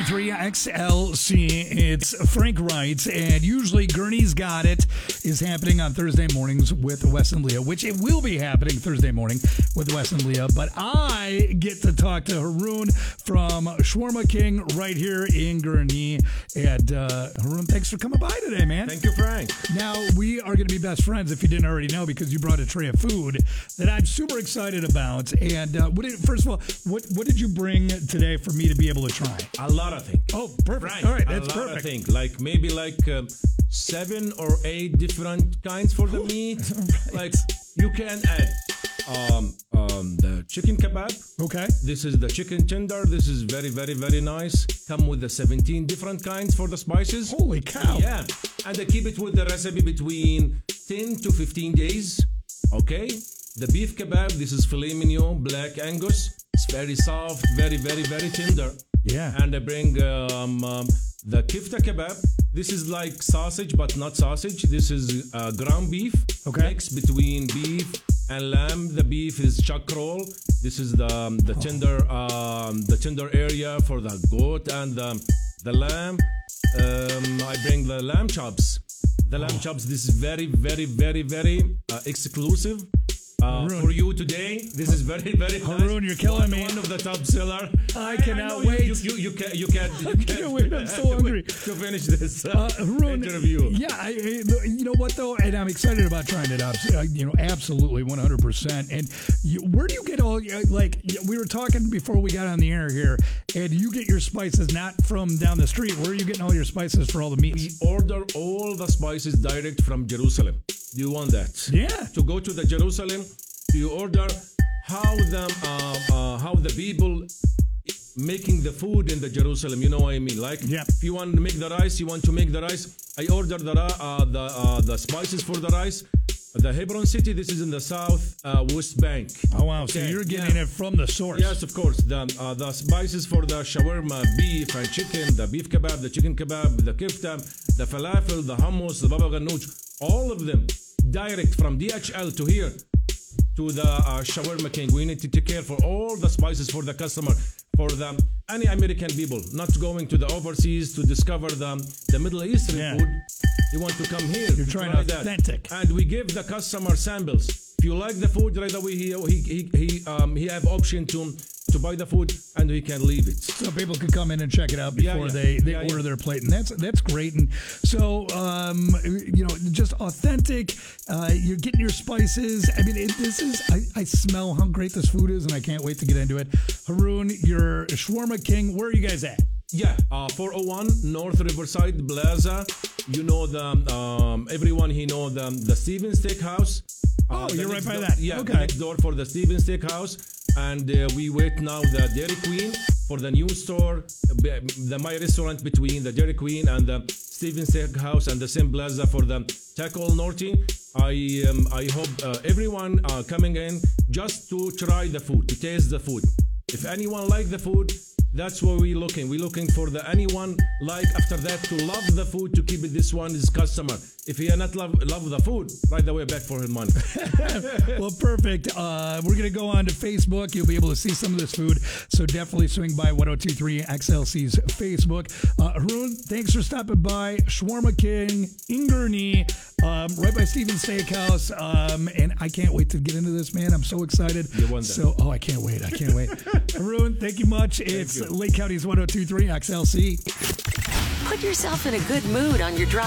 1023 XLC. It's Frank Wright, and usually Gurney's Got It is happening on Thursday mornings with Wes and Leah, which it will be happening Thursday morning with Wes and Leah. But I get to talk to Haroon from Shawarma King right here in Gurney. And Haroon, thanks for coming by today, man. Thank you, Frank. Now, we are going to be best friends if you didn't already know, because you brought a tray of food that I'm super excited about. And first of all, what did you bring today for me to be able to try? A lot of things. Oh, perfect. Frank, All right, a that's lot perfect. of things. Like maybe 7 or 8 different kinds for the meat. Like you can add the chicken kebab. Okay. This is the chicken tender. This is very, very, very nice. Come with the 17 different kinds for the spices. Holy cow. Yeah. And they keep it with the recipe between 10 to 15 days. Okay. The beef kebab. This is filet mignon, black Angus. It's very soft, very, very, very tender. Yeah. And I bring the kifta kebab. This is like sausage, but not sausage. This is ground beef. Okay. Mixed between beef and lamb. The beef is chuck roll. This is the tender area for the goat and the lamb. I bring the lamb chops. The lamb chops. This is very, very, very, very exclusive. For you today, this is very, very nice. Haroon, you're killing me. One of the top seller. I cannot know wait. You can't wait, I'm so hungry. to finish this Haroon, interview. Yeah, you know what though, and I'm excited about trying it out. Absolutely, 100%. And where do you get all? We were talking before we got on the air here, and you get your spices not from down the street. Where are you getting all your spices for all the meats? We order all the spices direct from Jerusalem. Do you want that? Yeah. To go to the Jerusalem, you order how the people making the food in the Jerusalem. You know what I mean? Like, if you want to make the rice, I order the spices for the rice. The Hebron city. This is in the south West Bank. Oh wow! Okay. So you're getting it from the source. Yes, of course. The spices for the shawarma, beef and chicken, the beef kebab, the chicken kebab, the kifta, the falafel, the hummus, the baba ganoush, all of them direct from DHL to here to the Shawarma King. We need to take care for all the spices for the customer, for any American people not going to the overseas to discover the Middle Eastern food. You want to come here. You're trying authentic. And we give the customer samples. If you like the food right away, he have option to buy the food and we can leave it. So people can come in and check it out before they order their plate, and that's great. And so just authentic. You're getting your spices. I mean, I smell how great this food is, and I can't wait to get into it. Haroon, you're Shawarma King. Where are you guys at? Yeah, 401 North Riverside Plaza. You know everyone he know the Stevens Steakhouse. You're right by that. Yeah, okay. The next door for the Stevens Steakhouse. And we wait now the Dairy Queen for the new store, my restaurant between the Dairy Queen and the Stevens Steakhouse and the same plaza for the Tackle Norty. I hope everyone coming in just to try the food, to taste the food. If anyone like the food, that's what we're looking. We're looking for anyone like after that to love the food, to keep it this one is customer. If he not love the food, right away back for his money. Well, perfect. We're going to go on to Facebook. You'll be able to see some of this food. So definitely swing by 1023 XLC's Facebook. Haroon, thanks for stopping by. Shawarma King in Gurney, right by Stevens Steakhouse. And I can't wait to get into this, man. I'm so excited. You won that. I can't wait. Haroon, thank you much. It's Lake County's 1023 XLC. Put yourself in a good mood on your drive.